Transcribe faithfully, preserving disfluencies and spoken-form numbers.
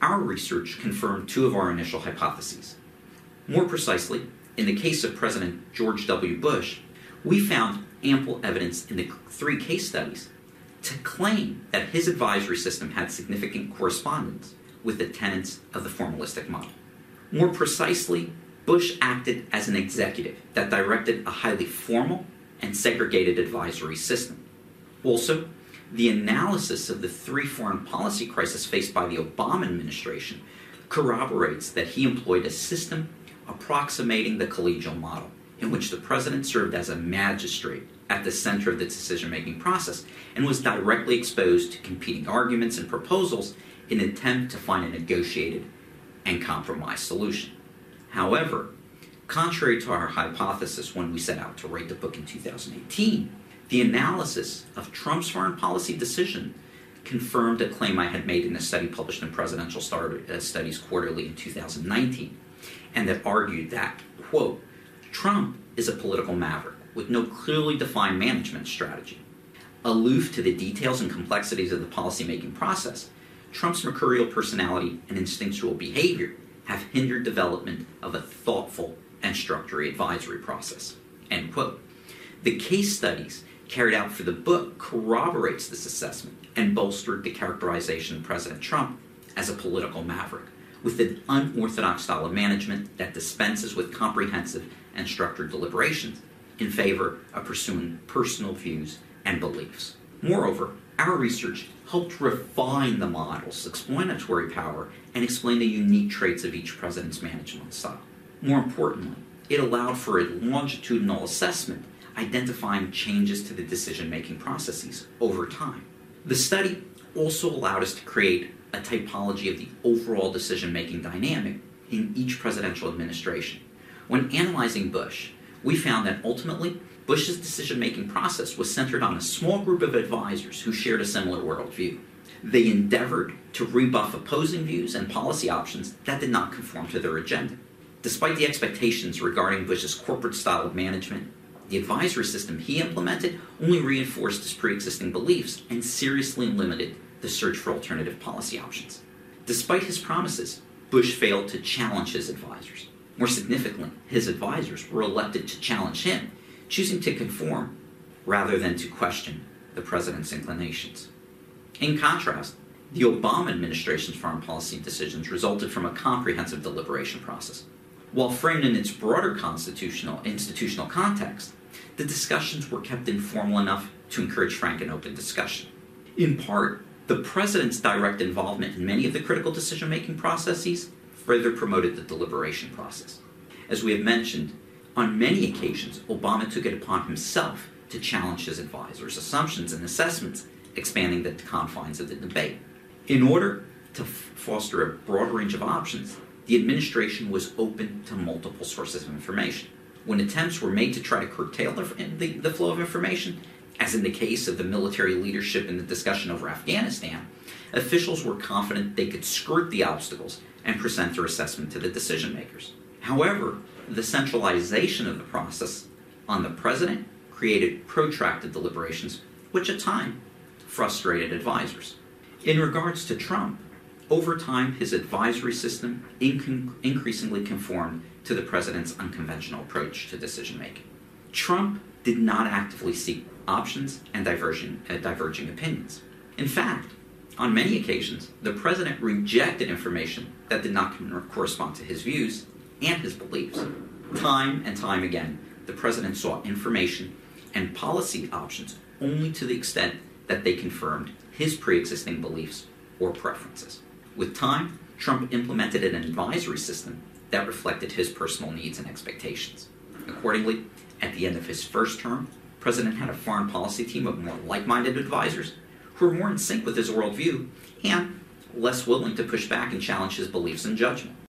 our research confirmed two of our initial hypotheses. More precisely, in the case of President George W. Bush, we found ample evidence in the three case studies to claim that his advisory system had significant correspondence with the tenets of the formalistic model. More precisely, Bush acted as an executive that directed a highly formal and segregated advisory system. Also, the analysis of the three foreign policy crises faced by the Obama administration corroborates that he employed a system approximating the collegial model, in which the president served as a magistrate at the center of the decision-making process and was directly exposed to competing arguments and proposals in an attempt to find a negotiated and compromised solution. However, contrary to our hypothesis when we set out to write the book in two thousand eighteen, the analysis of Trump's foreign policy decision confirmed a claim I had made in a study published in Presidential Studies Quarterly in two thousand nineteen, and that argued that, quote, Trump is a political maverick with no clearly defined management strategy. Aloof to the details and complexities of the policymaking process, Trump's mercurial personality and instinctual behavior have hindered development of a thoughtful and structured advisory process, end quote. The case studies carried out for the book corroborates this assessment and bolstered the characterization of President Trump as a political maverick with an unorthodox style of management that dispenses with comprehensive and structured deliberations in favor of pursuing personal views and beliefs. Moreover, our research helped refine the model's explanatory power and explain the unique traits of each president's management style. More importantly, it allowed for a longitudinal assessment identifying changes to the decision-making processes over time. The study also allowed us to create a typology of the overall decision-making dynamic in each presidential administration. When analyzing Bush, we found that ultimately Bush's decision-making process was centered on a small group of advisors who shared a similar worldview. They endeavored to rebuff opposing views and policy options that did not conform to their agenda. Despite the expectations regarding Bush's corporate style of management, the advisory system he implemented only reinforced his pre-existing beliefs and seriously limited the search for alternative policy options. Despite his promises, Bush failed to challenge his advisors. More significantly, his advisors were elected to challenge him, choosing to conform rather than to question the president's inclinations. In contrast, the Obama administration's foreign policy decisions resulted from a comprehensive deliberation process. While framed in its broader constitutional institutional context, the discussions were kept informal enough to encourage frank and open discussion. In part, the president's direct involvement in many of the critical decision-making processes further promoted the deliberation process. As we have mentioned, on many occasions, Obama took it upon himself to challenge his advisors' assumptions and assessments, expanding the confines of the debate. In order to f- foster a broad range of options, the administration was open to multiple sources of information. When attempts were made to try to curtail the, the, the flow of information, as in the case of the military leadership in the discussion over Afghanistan, officials were confident they could skirt the obstacles and present their assessment to the decision makers. However, the centralization of the process on the president created protracted deliberations, which at times frustrated advisors. In regards to Trump, over time, his advisory system inc- increasingly conformed to the president's unconventional approach to decision-making. Trump did not actively seek options and diverging, uh, diverging opinions. In fact, on many occasions, the president rejected information that did not correspond to his views and his beliefs. Time and time again, the president sought information and policy options only to the extent that they confirmed his pre-existing beliefs or preferences. With time, Trump implemented an advisory system that reflected his personal needs and expectations. Accordingly, at the end of his first term, the president had a foreign policy team of more like-minded advisors who were more in sync with his worldview and less willing to push back and challenge his beliefs and judgment.